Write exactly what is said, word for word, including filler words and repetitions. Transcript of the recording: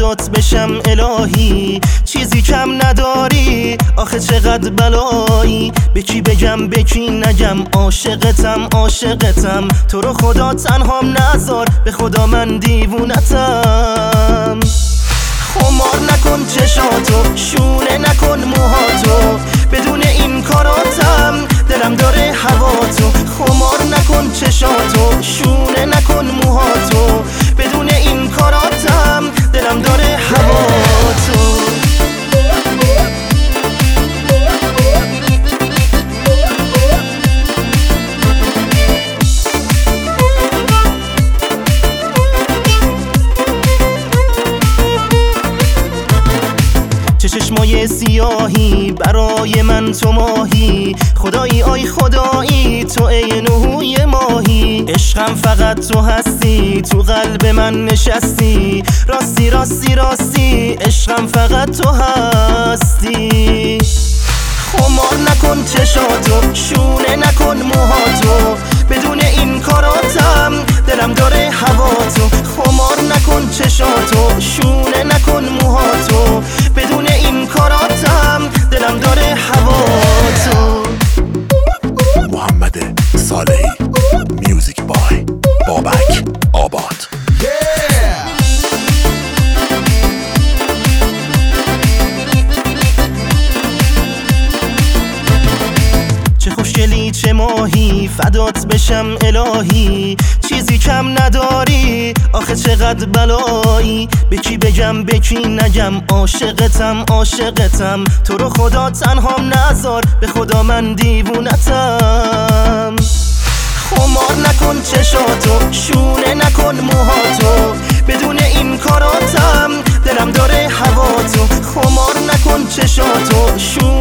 فدات بشم الهی، چیزی کم نداری آخه چقدر بلایی. به کی بگم به کی نگم، عاشقتم عاشقتم، تو رو خدا تنهام نذار، به خدا من دیوونتم. خمار نکن چشاتو، شونه نکن موهاتو، بدون این کاراتم دلم داره هواتو. خمار نکن چشاتو، شونه نکن موهاتو، بدون این کاراتم دلم داره هواتو. چه چشمای سیاهی برای من تو ماهی، خدایی آی خدایی تو ای نهوی ماهی. عشقم فقط تو هستی، تو قلب من نشستی، راستی راستی راستی عشقم فقط تو هستی. خمار نکن چشاتو، شونه نکن موهاتو، بدون این کاراتم دلم داره هواتو. خمار نکن چشاتو، شونه نکن موهاتو، بدون این کاراتم دلم داره هواتو. محمد صالحی، میوزیک بای بابک آباد. چه خوشگلی چه ماهی، فدات بشم الهی، چیزی کم نداری آخه چقدر بلایی. به کی بگم به کی نگم، عاشقتم عاشقتم، تو رو خدا تنهام نذار، به خدا من دیوونتم. خمار نکن چشاتو، شونه نکن موهاتو، بدون این کاراتم دلم داره هواتو. خمار نکن چشاتو، شونه